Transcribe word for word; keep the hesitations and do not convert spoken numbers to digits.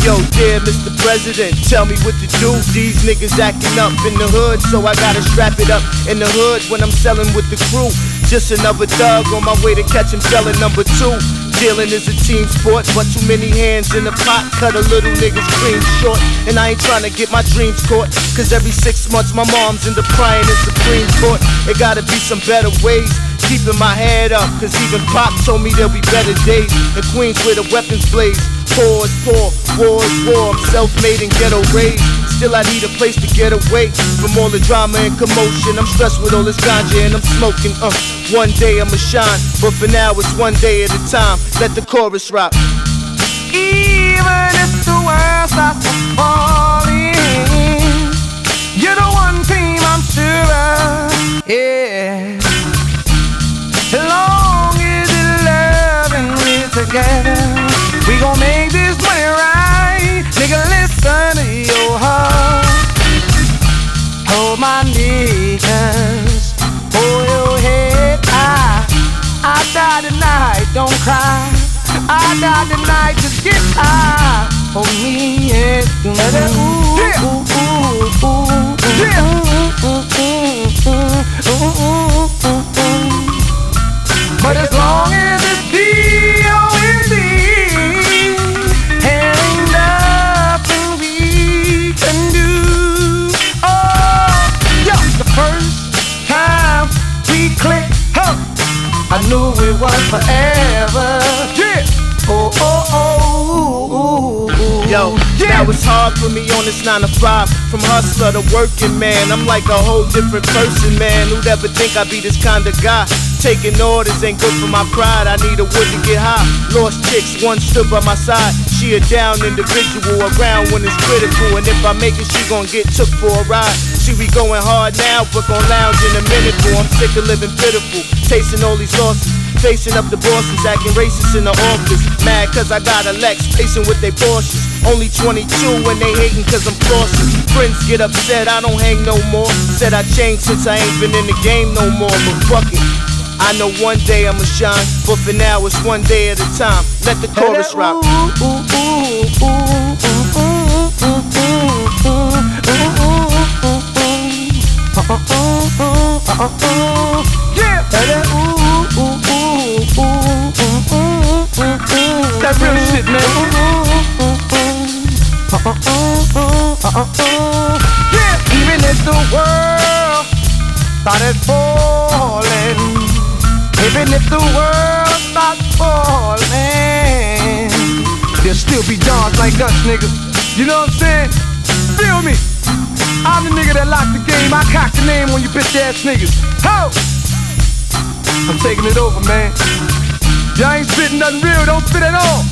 Yo, dear Mister President, tell me what to do. These niggas acting up in the hood, so I gotta strap it up in the hood when I'm selling with the crew. Just another thug on my way to catching fella number two. Dealing is a team sport, but too many hands in the pot cut a little nigga's dream short. And I ain't tryna get my dreams caught, cause every six months my mom's in the crying in Supreme Court. It gotta be some better ways, keeping my head up, cause even Pop told me there'll be better days. In Queens where the weapons blaze, poor is poor, war is war. I'm self-made and ghetto raised, still I need a place to get away from all the drama and commotion. I'm stressed with all this ganja and I'm smoking. Uh, one day I'ma shine, but for now it's one day at a time. Let the chorus rock. Even if the world starts to fall in, you're the one team I'm sure of. Yeah. As long as it's love and we're together, we gon' make this money right. Nigga, listen to your heart. Hold my knees, hold your head high. I die tonight, don't cry. I die tonight, just get high. For me, yeah. Ooh, ooh, ooh, ooh, ooh, ooh. But as long as it's D O N D, ain't nothing we can do. Oh, yo, the first time we clicked, huh, I knew it was forever. Yeah. Oh, oh, oh, ooh, ooh. Yo, yeah. Now it's hard for me on this nine to five. From hustler to working man, I'm like a whole different person, man. Who'd ever think I'd be this kind of guy? Taking orders ain't good for my pride. I need a wood to get high. Lost chicks, one stood by my side. She a down individual, around when it's critical. And if I make it, she gon' get took for a ride. See, we going hard now, but gon' lounge in a minute. For I'm sick of living pitiful, tasting all these losses, facing up the bosses, acting racist in the office. Mad cause I got a Lex, pacing with they Porsches. Only twenty-two and they hating cause I'm flossing. Friends get upset, I don't hang no more. Said I changed since I ain't been in the game no more, but fuck it. I know one day I'ma shine, but for now it's one day at a time. Let the chorus rock. Yeah. That real shit, man. Yeah. Even if the world started falling, even if the world starts falling, there'll still be dogs like us, nigga. You know what I'm saying? Feel me? I'm the nigga that locked the game. I cock the name on you bitch ass niggas. Ho! I'm taking it over, man. Y'all ain't spitting nothing real, don't spit at all.